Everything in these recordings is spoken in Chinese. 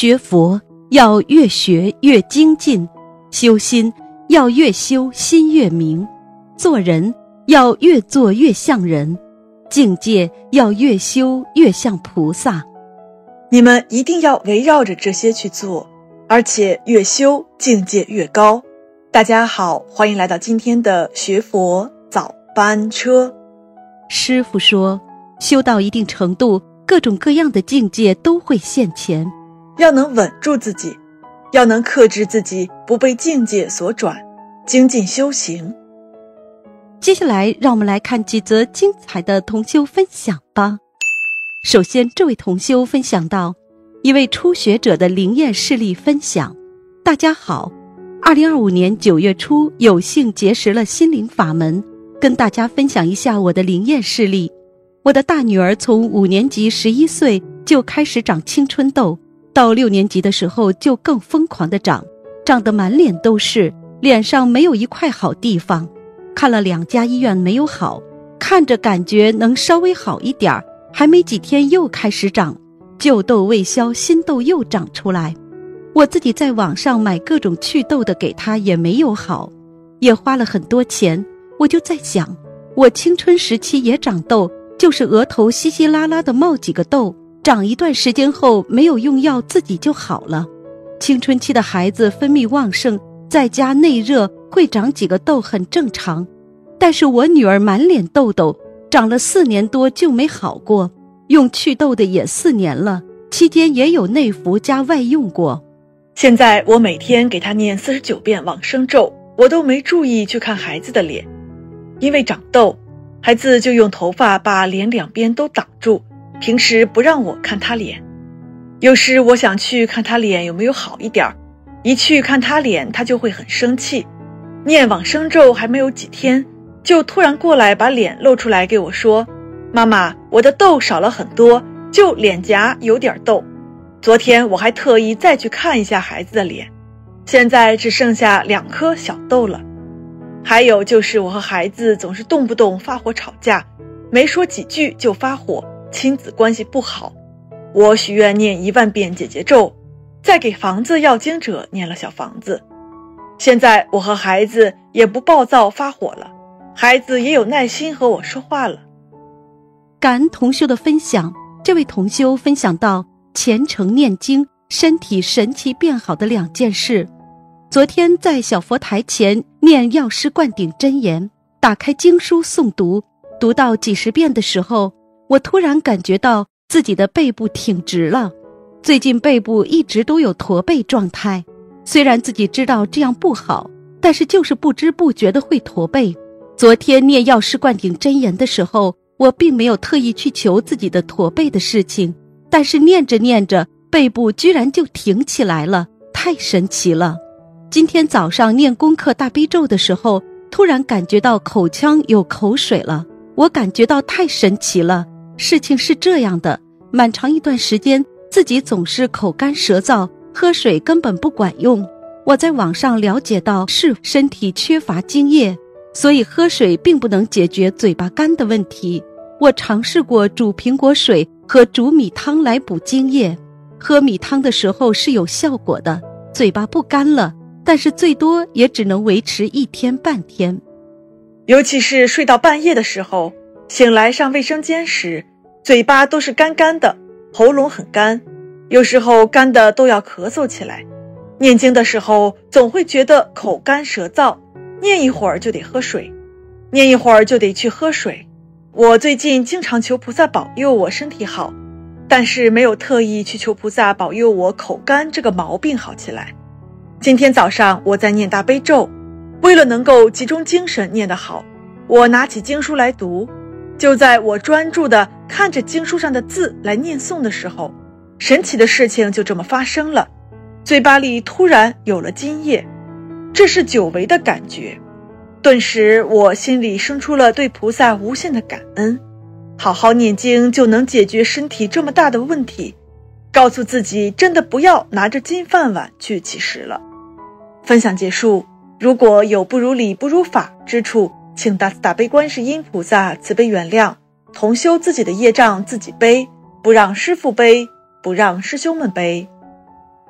学佛要越学越精进，修心要越修心越明，做人要越做越像人，境界要越修越像菩萨。 你们一定要围绕着这些去做，而且越修境界越高。大家好，欢迎来到今天的学佛早班车。 师父说，修到一定程度，各种各样的境界都会现前， 要能稳住自己，要能克制自己，不被境界所转，精进修行。 接下来让我们来看几则精彩的同修分享吧。首先，这位同修分享到一位初学者的灵验事例分享。大家好，2025年9月初有幸结识了心灵法门，跟大家分享一下我的灵验事例。我的大女儿从5年级11岁就开始长青春痘，到6年级的时候就更疯狂地长得满脸都是，脸上没有一块好地方。看了2家医院没有好，看着感觉能稍微好一点，还没几天又开始长，旧痘未消，新痘又长出来。我自己在网上买各种祛痘的给她也没有好，也花了很多钱。我就在想，我青春时期也长痘，就是额头稀稀拉拉的冒几个痘，长一段时间后没有用药自己就好了。青春期的孩子分泌旺盛，再加内热会长几个痘很正常，但是我女儿满脸痘痘，长了4年多就没好过，用祛痘的也4年了，期间也有内服加外用过。 现在我每天给她念49遍往生咒，我都没注意去看孩子的脸，因为长痘，孩子就用头发把脸两边都挡住，平时不让我看他脸。有时我想去看他脸有没有好一点，一去看他脸他就会很生气，念往生咒还没有几天，就突然过来把脸露出来给我说，妈妈，我的痘少了很多，就脸颊有点痘。昨天我还特意再去看一下孩子的脸，现在只剩下2颗小痘了。还有就是我和孩子总是动不动发火吵架，没说几句就发火，亲子关系不好。我许愿念1万遍解结咒，再给房子要经者念了小房子。现在我和孩子也不暴躁发火了，孩子也有耐心和我说话了。 感恩同修的分享，这位同修分享到虔诚念经，身体神奇变好的2件事。昨天在小佛台前念药师灌顶真言，打开经书诵读，读到几十遍的时候，我突然感觉到自己的背部挺直了。最近背部一直都有驼背状态，虽然自己知道这样不好，但是就是不知不觉的会驼背。昨天念药师灌顶真言的时候，我并没有特意去求自己的驼背的事情，但是念着念着，背部居然就挺起来了，太神奇了。今天早上念功课大悲咒的时候，突然感觉到口腔有口水了，我感觉到太神奇了。事情是这样的，蛮长一段时间自己总是口干舌燥，喝水根本不管用。我在网上了解到是身体缺乏津液，所以喝水并不能解决嘴巴干的问题。我尝试过煮苹果水和煮米汤来补津液，喝米汤的时候是有效果的，嘴巴不干了，但是最多也只能维持1天半天。 尤其是睡到半夜的时候，醒来上卫生间时，嘴巴都是干干的，喉咙很干，有时候干的都要咳嗽起来。念经的时候总会觉得口干舌燥，念一会儿就得喝水，念一会儿就得去喝水。我最近经常求菩萨保佑我身体好，但是没有特意去求菩萨保佑我口干这个毛病好起来。今天早上我在念大悲咒，为了能够集中精神念得好，我拿起经书来读。就在我专注地看着经书上的字来念诵的时候，神奇的事情就这么发生了，嘴巴里突然有了津液，这是久违的感觉。顿时我心里生出了对菩萨无限的感恩，好好念经就能解决身体这么大的问题，告诉自己真的不要拿着金饭碗去乞食了。分享结束，如果有不如理不如法之处，请大慈大悲观世音菩萨慈悲原谅，同修自己的业障自己背，不让师父背，不让师兄们背。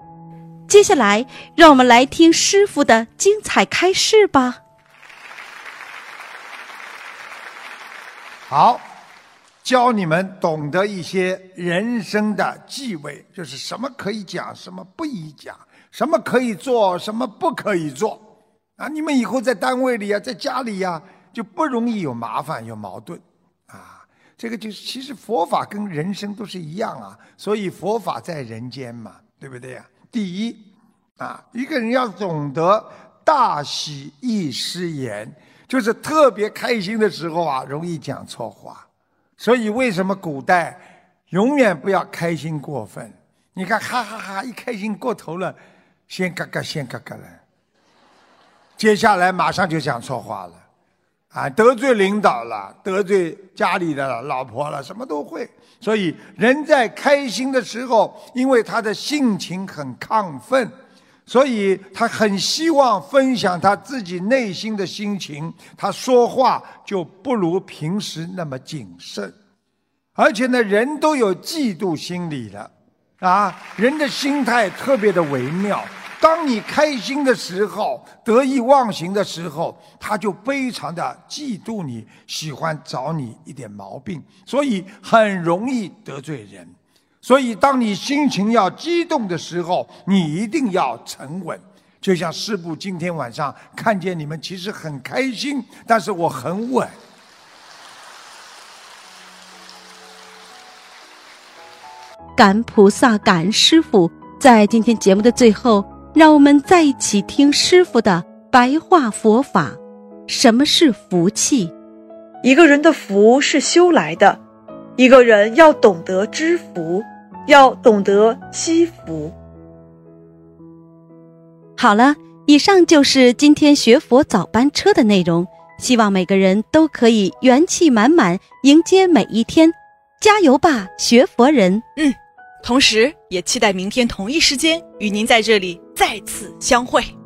接下来让我们来听师父的精彩开示吧。 好，教你们懂得一些人生的忌讳，就是什么可以讲，什么不宜讲，什么可以做，什么不可以做啊！你们以后在单位里啊，在家里啊，就不容易有麻烦有矛盾啊。这个就是其实佛法跟人生都是一样啊，所以佛法在人间嘛，对不对啊？第一啊，一个人要懂得大喜易失言，就是特别开心的时候啊，容易讲错话。所以为什么古代永远不要开心过分？你看哈哈哈，一开心过头了，先嘎嘎了，接下来马上就讲错话了啊，得罪领导了，得罪家里的老婆了，什么都会。所以人在开心的时候，因为他的性情很亢奋，所以他很希望分享他自己内心的心情，他说话就不如平时那么谨慎。而且呢，人都有嫉妒心理的啊，人的心态特别的微妙。当你开心的时候，得意忘形的时候，他就非常的嫉妒你，喜欢找你一点毛病，所以很容易得罪人。所以当你心情要激动的时候，你一定要沉稳。就像师父今天晚上看见你们其实很开心，但是我很稳。 感恩菩萨，感恩师父。在今天节目的最后，让我们再一起听师父的白话佛法。什么是福气？ 一个人的福是修来的，一个人要懂得知福，要懂得惜福。 好了，以上就是今天学佛早班车的内容，希望每个人都可以元气满满迎接每一天，加油吧，学佛人！ 同时也期待明天同一时间与您在这里再次相会。